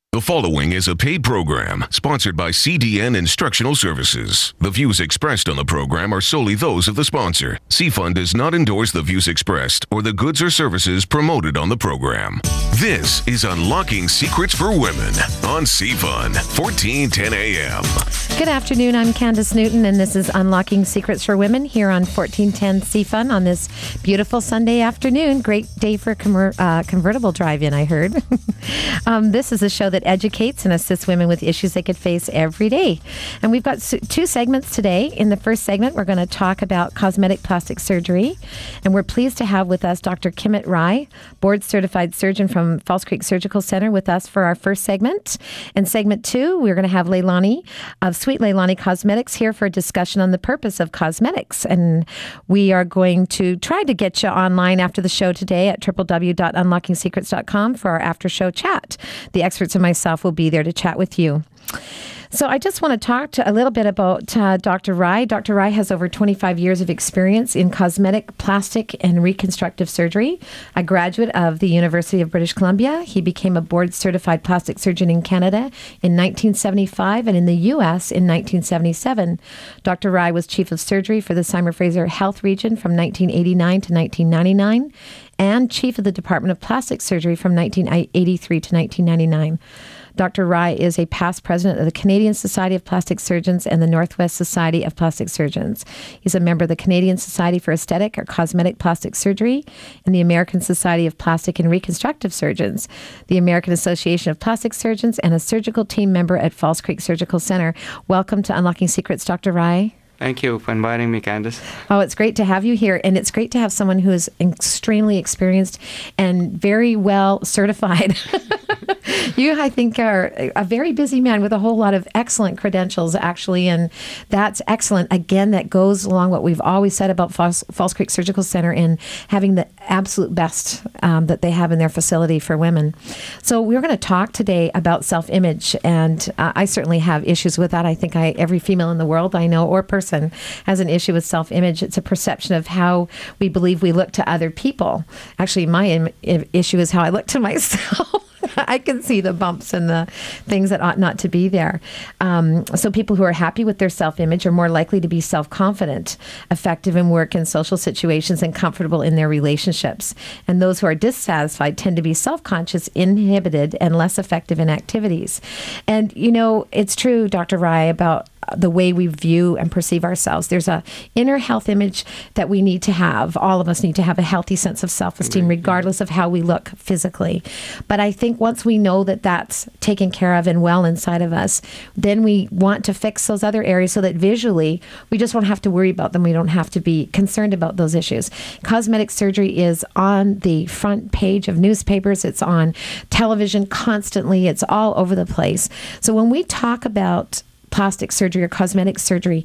The following is a paid program sponsored by CDN Instructional Services. The views expressed on the program are solely those of the sponsor. CFUN does not endorse the views expressed or the goods or services promoted on the program. This is Unlocking Secrets for Women on CFUN, 1410 AM. Good afternoon, I'm Candace Newton, and this is Unlocking Secrets for Women here on 1410 CFUN on this beautiful Sunday afternoon. Great day for convertible drive-in, I heard. This is a show that educates and assists women with issues they could face every day. And we've got two segments today. In the first segment, we're going to talk about cosmetic plastic surgery. And we're pleased to have with us Dr. Kimit Rai, board-certified surgeon from Falls Creek Surgical Center, with us for our first segment. In segment two, we're going to have Leilani of Sweet Leilani Cosmetics here for a discussion on the purpose of cosmetics. And we are going to try to get you online after the show today at www.unlockingsecrets.com for our after-show chat. The experts and myself will be there to chat with you. So I just want to talk a little bit about Dr. Rai. Dr. Rai has over 25 years of experience in cosmetic, plastic, and reconstructive surgery. A graduate of the University of British Columbia, he became a board-certified plastic surgeon in Canada in 1975 and in the U.S. in 1977. Dr. Rai was chief of surgery for the Simon-Fraser Health Region from 1989 to 1999 and chief of the Department of Plastic Surgery from 1983 to 1999. Dr. Rai is a past president of the Canadian Society of Plastic Surgeons and the Northwest Society of Plastic Surgeons. He's a member of the Canadian Society for Aesthetic or Cosmetic Plastic Surgery and the American Society of Plastic and Reconstructive Surgeons, the American Association of Plastic Surgeons, and a surgical team member at Falls Creek Surgical Center. Welcome to Unlocking Secrets, Dr. Rai. Thank you for inviting me, Candace. Oh, it's great to have you here. And it's great to have someone who is extremely experienced and very well certified. You, I think, are a very busy man with a whole lot of excellent credentials, actually. And that's excellent. Again, that goes along what we've always said about Falls Creek Surgical Center in having the absolute best that they have in their facility for women. So we're going to talk today about self-image. And I certainly have issues with that. I think every female in the world I know or person has an issue with self-image. It's a perception of how we believe we look to other people. Actually, my issue is how I look to myself. I can see the bumps and the things that ought not to be there. So people who are happy with their self-image are more likely to be self-confident, effective in work and social situations, and comfortable in their relationships. And those who are dissatisfied tend to be self-conscious, inhibited, and less effective in activities. And, you know, it's true, Dr. Rai, about the way we view and perceive ourselves. There's a inner health image that we need to have. All of us need to have a healthy sense of self-esteem, regardless of how we look physically. But I think once we know that that's taken care of and well inside of us, then we want to fix those other areas so that visually we just won't have to worry about them. We don't have to be concerned about those issues. Cosmetic surgery is on the front page of newspapers. It's on television constantly. It's all over the place. So when we talk about plastic surgery or cosmetic surgery,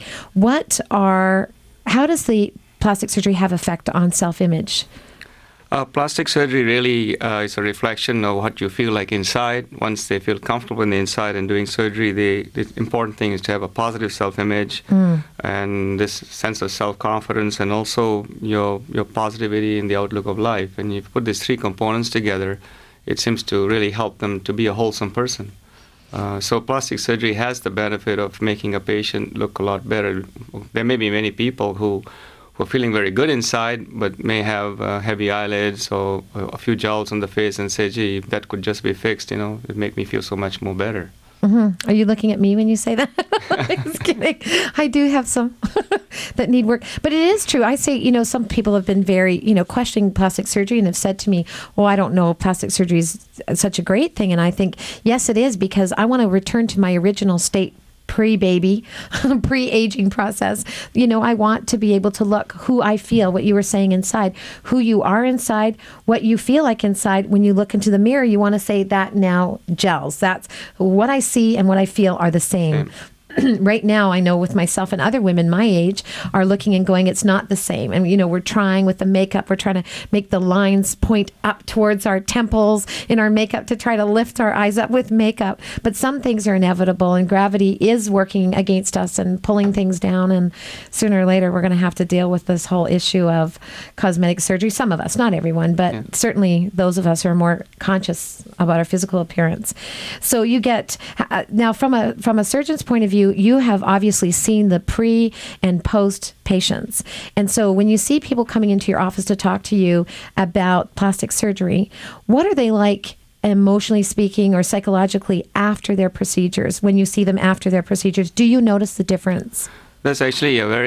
how does the plastic surgery have effect on self-image? Plastic surgery really is a reflection of what you feel like inside. Once they feel comfortable in the inside and doing surgery, the important thing is to have a positive self-image and this sense of self-confidence and also your positivity in the outlook of life. And you put these three components together, it seems to really help them to be a wholesome person. So plastic surgery has the benefit of making a patient look a lot better. There may be many people who are feeling very good inside, but may have heavy eyelids or a few jowls on the face and say, gee, if that could just be fixed, you know, it'd make me feel so much more better. Mm-hmm. Are you looking at me when you say that? I'm just kidding. I do have some that need work. But it is true. I say, you know, some people have been very, questioning plastic surgery and have said to me, well, I don't know, plastic surgery is such a great thing. And I think, yes, it is, because I want to return to my original state pre-baby, pre-aging process. You know, I want to be able to look who I feel, what you were saying inside, who you are inside, what you feel like inside. When you look into the mirror, you want to say that now gels. That's what I see and what I feel are the same. right now, I know with myself and other women my age are looking and going, it's not the same. And, we're trying with the makeup, we're trying to make the lines point up towards our temples in our makeup to try to lift our eyes up with makeup. But some things are inevitable, and gravity is working against us and pulling things down. And sooner or later, we're going to have to deal with this whole issue of cosmetic surgery. Some of us, not everyone, but certainly those of us who are more conscious about our physical appearance. So you get, now from a surgeon's point of view, you have obviously seen the pre and post patients. And so when you see people coming into your office to talk to you about plastic surgery, what are they like emotionally speaking or psychologically after their procedures? When you see them after their procedures, do you notice the difference? There's actually a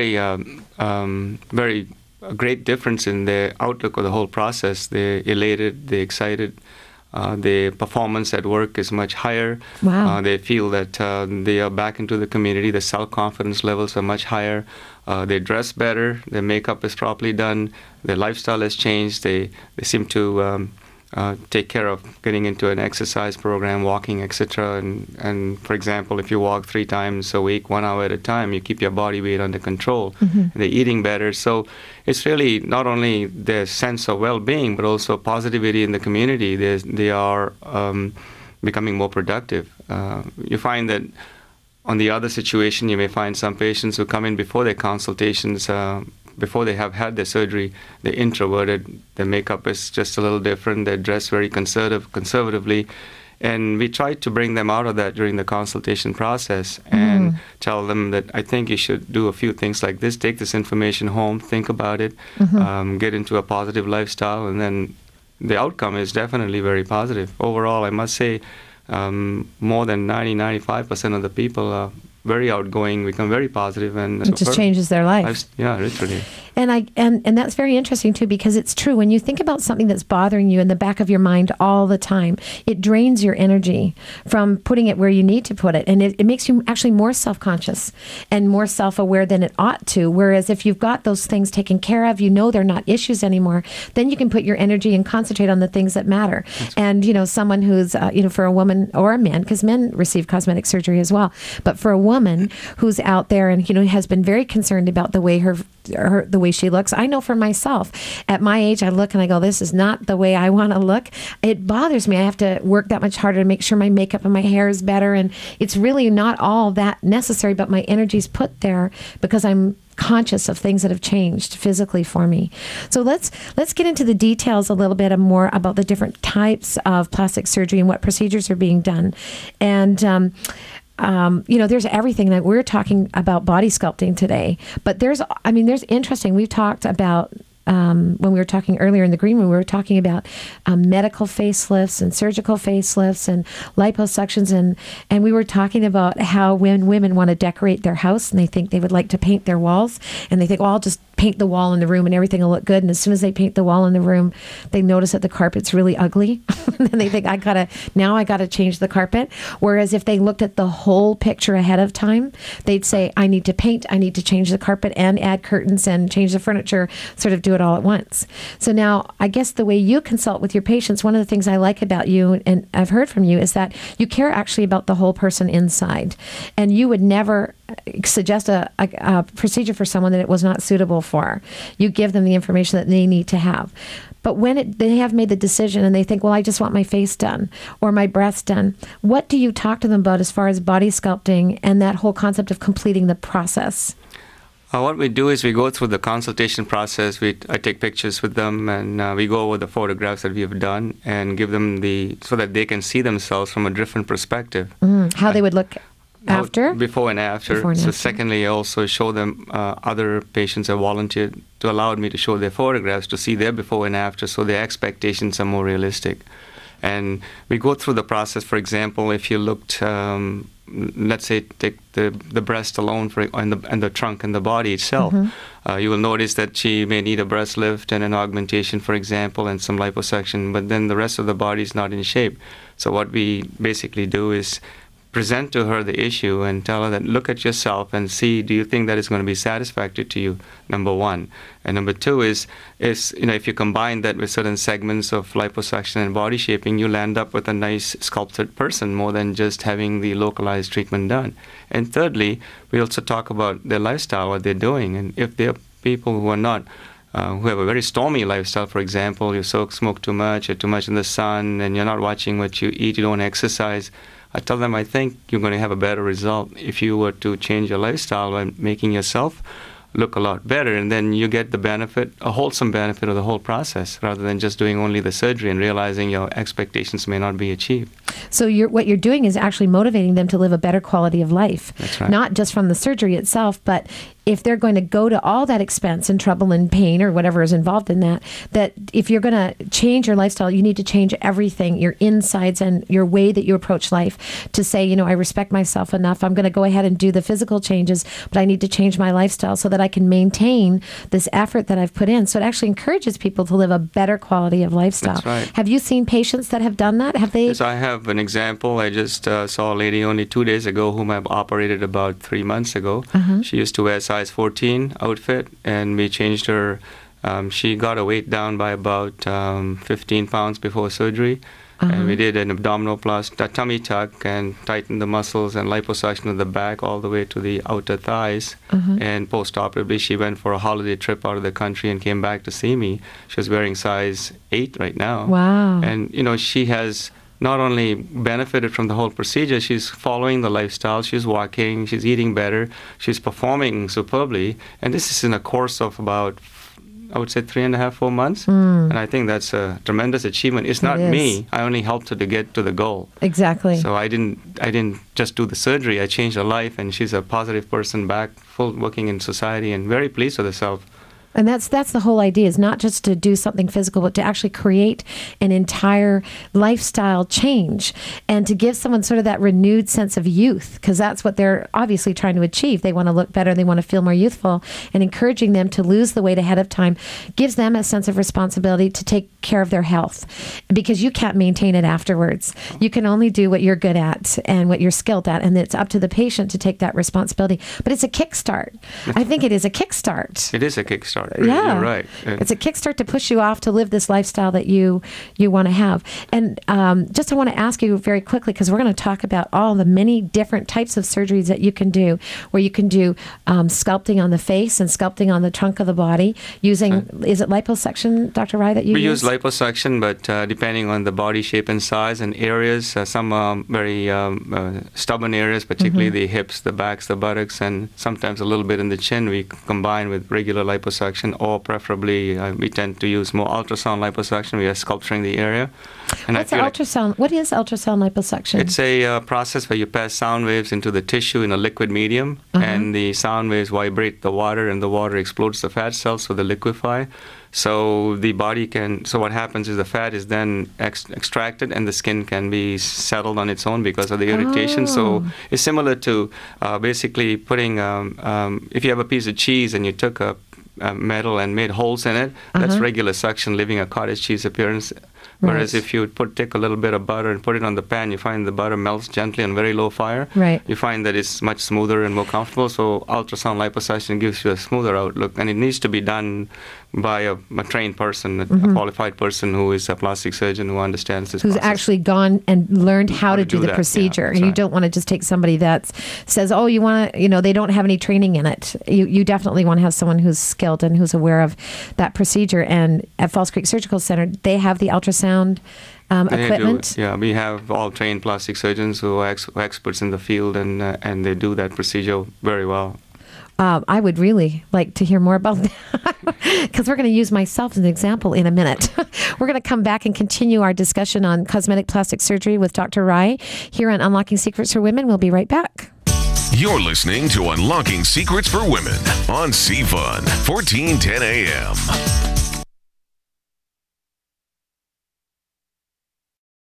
very great difference in their outlook of the whole process. They're elated, they're excited. The performance at work is much higher. Wow. They feel that they are back into the community. The self-confidence levels are much higher. They dress better. Their makeup is properly done. Their lifestyle has changed. They seem to take care of getting into an exercise program, walking, etc. And for example, if you walk 3 times a week, 1 hour at a time, you keep your body weight under control. Mm-hmm. And they're eating better. So it's really not only their sense of well-being, but also positivity in the community. They are becoming more productive. You find that on the other situation, you may find some patients who come in before their consultations, before they have had their surgery, they're introverted, their makeup is just a little different, they dress very conservatively, and we try to bring them out of that during the consultation process and tell them that I think you should do a few things like this, take this information home, think about it, get into a positive lifestyle, and then the outcome is definitely very positive. Overall, I must say more than 95% of the people are very outgoing, become very positive, and it just changes their life. Yeah, literally. And that's very interesting too, because it's true. When you think about something that's bothering you in the back of your mind all the time, it drains your energy from putting it where you need to put it, and it makes you actually more self-conscious and more self-aware than it ought to. Whereas if you've got those things taken care of, they're not issues anymore, then you can put your energy and concentrate on the things that matter. And someone who's for a woman or a man, because men receive cosmetic surgery as well, but for a woman who's out there and has been very concerned about the way the way she looks. I know for myself, at my age, I look and I go, this is not the way I want to look. It bothers me. I have to work that much harder to make sure my makeup and my hair is better. And it's really not all that necessary, but my energy's put there because I'm conscious of things that have changed physically for me. So let's get into the details a little bit more about the different types of plastic surgery and what procedures are being done. And there's everything that we're talking about body sculpting today, but there's interesting. We've talked about, when we were talking earlier in the green room, we were talking about medical facelifts and surgical facelifts and liposuctions. And we were talking about how when women want to decorate their house and they think they would like to paint their walls, and they think, well, I'll just paint the wall in the room and everything will look good. And as soon as they paint the wall in the room, they notice that the carpet's really ugly. And then they think, I gotta change the carpet. Whereas if they looked at the whole picture ahead of time, they'd say, I need to paint, I need to change the carpet and add curtains and change the furniture, sort of do it all at once. So now, I guess the way you consult with your patients, one of the things I like about you, and I've heard from you, is that you care actually about the whole person inside. And you would never suggest a procedure for someone that it was not suitable for. You give them the information that they need to have. But when they have made the decision and they think, well, I just want my face done or my breasts done, what do you talk to them about as far as body sculpting and that whole concept of completing the process? What we do is we go through the consultation process. I take pictures with them, and we go over the photographs that we have done and give them so that they can see themselves from a different perspective. How they would look after? Before and after. Secondly, I also show them other patients have volunteered to allow me to show their photographs to see their before and after, so their expectations are more realistic. And we go through the process. For example, if you looked, let's say, take the breast alone and the trunk and the body itself, you will notice that she may need a breast lift and an augmentation, for example, and some liposuction, but then the rest of the body is not in shape. So what we basically do is present to her the issue and tell her that look at yourself and see, do you think that is going to be satisfactory to you, number one. And number two is if you combine that with certain segments of liposuction and body shaping, you'll end up with a nice sculpted person more than just having the localized treatment done. And thirdly, we also talk about their lifestyle, what they're doing. And if they're people who are not who have a very stormy lifestyle, for example, you smoke too much, you're too much in the sun, and you're not watching what you eat, you don't exercise, I tell them I think you're going to have a better result if you were to change your lifestyle by making yourself look a lot better, and then you get the benefit, a wholesome benefit of the whole process, rather than just doing only the surgery and realizing your expectations may not be achieved. So what you're doing is actually motivating them to live a better quality of life. That's right. Not just from the surgery itself, but if they're going to go to all that expense and trouble and pain or whatever is involved in that if you're going to change your lifestyle, you need to change everything, your insides and your way that you approach life, to say, I respect myself enough. I'm going to go ahead and do the physical changes, but I need to change my lifestyle so that I can maintain this effort that I've put in. So it actually encourages people to live a better quality of lifestyle. That's right. Have you seen patients that have done that? Have they? Yes, I have an example. I just saw a lady only 2 days ago whom I've operated about 3 months ago. She used to wear size 14 outfit, and we changed her. She got her weight down by about 15 pounds before surgery. And we did an abdominoplasty, a tummy tuck, and tightened the muscles and liposuction of the back all the way to the outer thighs. And post-operatively, she went for a holiday trip out of the country and came back to see me. She was wearing size 8 right now. Wow. And, she has not only benefited from the whole procedure, she's following the lifestyle, she's walking, she's eating better, she's performing superbly. And this is in a course of about, I would say, 3.5, 4 months. And I think that's a tremendous achievement. It's not me. I only helped her to get to the goal. Exactly. So I didn't just do the surgery. I changed her life, and she's a positive person back, full working in society, and very pleased with herself. And that's the whole idea, is not just to do something physical, but to actually create an entire lifestyle change and to give someone sort of that renewed sense of youth, because that's what they're obviously trying to achieve. They want to look better. They want to feel more youthful, and encouraging them to lose the weight ahead of time gives them a sense of responsibility to take care of their health, because you can't maintain it afterwards. You can only do what you're good at and what you're skilled at, and it's up to the patient to take that responsibility. But it's a kickstart. I think it is a kickstart. It is a kickstart. Yeah, you're right. It's a kickstart to push you off to live this lifestyle that you want to have. And just I want to ask you very quickly, because we're going to talk about all the many different types of surgeries that you can do, where you can do sculpting on the face and sculpting on the trunk of the body using, is it liposuction, Dr. Rai, that you use? We use liposuction, but depending on the body shape and size and areas, some very stubborn areas, particularly the hips, the backs, the buttocks, and sometimes a little bit in the chin, we combine with regular liposuction, or preferably we tend to use more ultrasound liposuction. We are sculpturing the area. And What's ultrasound? What is ultrasound liposuction? It's a process where you pass sound waves into the tissue in a liquid medium, and the sound waves vibrate the water, and the water explodes the fat cells, so they liquefy. So the body can, so what happens is the fat is then extracted, and the skin can be settled on its own because of the irritation. So it's similar to basically putting, if you have a piece of cheese and you took a metal and made holes in it, that's regular suction, leaving a cottage cheese appearance. Whereas if you take a little bit of butter and put it on the pan, you find the butter melts gently on very low fire. Right. You find that it's much smoother and more comfortable. So ultrasound liposuction gives you a smoother outlook, and it needs to be done by a trained person, a qualified person who is a plastic surgeon who understands this process. Actually gone and learned how to do the procedure. Yeah, you don't want to just take somebody that says, oh, you want to, they don't have any training in it. You definitely want to have someone who's skilled and who's aware of that procedure. And at Falls Creek Surgical Center, they have the ultrasound equipment. Yeah, we have all trained plastic surgeons who are experts in the field, and they do that procedure very well. I would really like to hear more about that, because we're going to use myself as an example in a minute. We're going to come back and continue our discussion on cosmetic plastic surgery with Dr. Rai here on Unlocking Secrets for Women. We'll be right back. You're listening to Unlocking Secrets for Women on CFUN, 1410 AM.